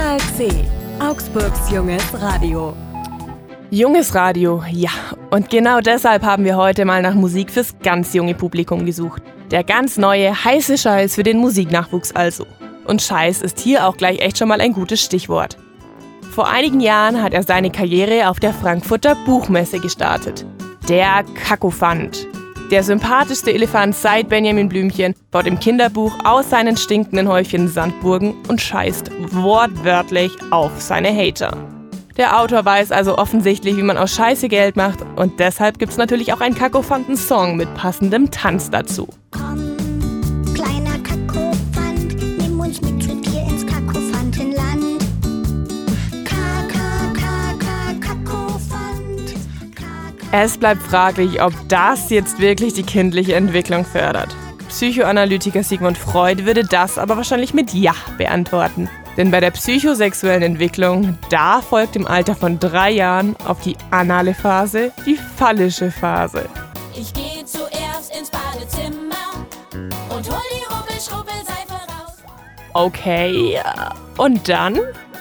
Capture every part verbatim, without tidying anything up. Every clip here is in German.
Kanal C, Augsburgs junges Radio. Junges Radio, ja. Und genau deshalb haben wir heute mal nach Musik fürs ganz junge Publikum gesucht. Der ganz neue, heiße Scheiß für den Musiknachwuchs also. Und Scheiß ist hier auch gleich echt schon mal ein gutes Stichwort. Vor einigen Jahren hat er seine Karriere auf der Frankfurter Buchmesse gestartet. Der Kakophant. Der sympathischste Elefant seit Benjamin Blümchen baut im Kinderbuch aus seinen stinkenden Häufchen Sandburgen und scheißt wortwörtlich auf seine Hater. Der Autor weiß also offensichtlich, wie man aus Scheiße Geld macht, und deshalb gibt's natürlich auch einen Kakophanten-Song mit passendem Tanz dazu. Komm, kleiner Kakophant, nimm uns mit zu dir ins Kakophantenland. K-K-K-K-Kakophant. Es bleibt fraglich, ob das jetzt wirklich die kindliche Entwicklung fördert. Psychoanalytiker Sigmund Freud würde das aber wahrscheinlich mit Ja beantworten. Denn bei der psychosexuellen Entwicklung, da folgt im Alter von drei Jahren auf die anale Phase die phallische Phase. Ich gehe zuerst ins Badezimmer und hol die Rubbel-Schrubbel-Seife raus. Okay, und dann?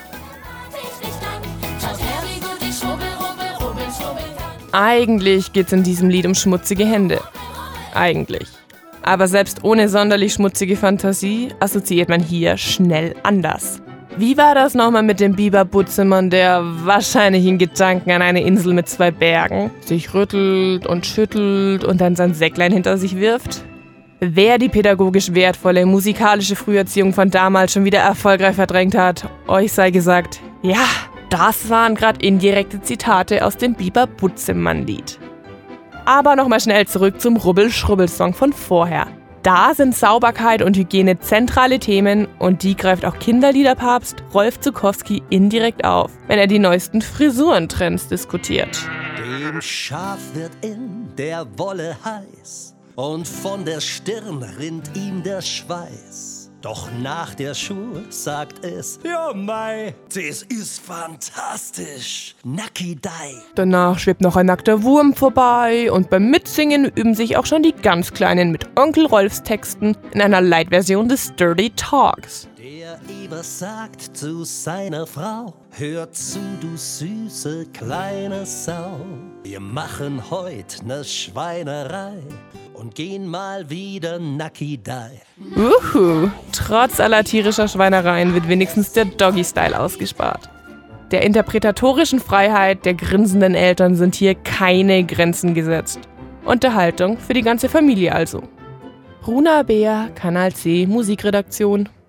Richtig lang, schaut her, wie gut ich schrubbel, rubbel, rubbel, schrubbel kann. Eigentlich geht's in diesem Lied um schmutzige Hände. Eigentlich. Aber selbst ohne sonderlich schmutzige Fantasie assoziiert man hier schnell anders. Wie war das nochmal mit dem Biber Butzemann, der wahrscheinlich in Gedanken an eine Insel mit zwei Bergen sich rüttelt und schüttelt und dann sein Säcklein hinter sich wirft? Wer die pädagogisch wertvolle musikalische Früherziehung von damals schon wieder erfolgreich verdrängt hat, euch sei gesagt, ja, das waren gerade indirekte Zitate aus dem Biber Butzemann-Lied. Aber nochmal schnell zurück zum Rubbel-Schrubbel-Song von vorher. Da sind Sauberkeit und Hygiene zentrale Themen, und die greift auch Kinderliederpapst Rolf Zuckowski indirekt auf, wenn er die neuesten Frisurentrends diskutiert. Dem Schaf wird in der Wolle heiß und von der Stirn rinnt ihm der Schweiß. Doch nach der Schuhe sagt es, ja mei, das ist fantastisch, Nacki Dai. Danach schwebt noch ein nackter Wurm vorbei, und beim Mitsingen üben sich auch schon die ganz Kleinen mit Onkel Rolfs Texten in einer Light-Version des Dirty Talks. Der Eber sagt zu seiner Frau, hör zu, du süße kleine Sau. Wir machen heut ne Schweinerei und gehen mal wieder Nacki Dai. Uhu, trotz aller tierischer Schweinereien wird wenigstens der Doggy-Style ausgespart. Der interpretatorischen Freiheit der grinsenden Eltern sind hier keine Grenzen gesetzt. Unterhaltung für die ganze Familie also. Runa Beer, Kanal C, Musikredaktion.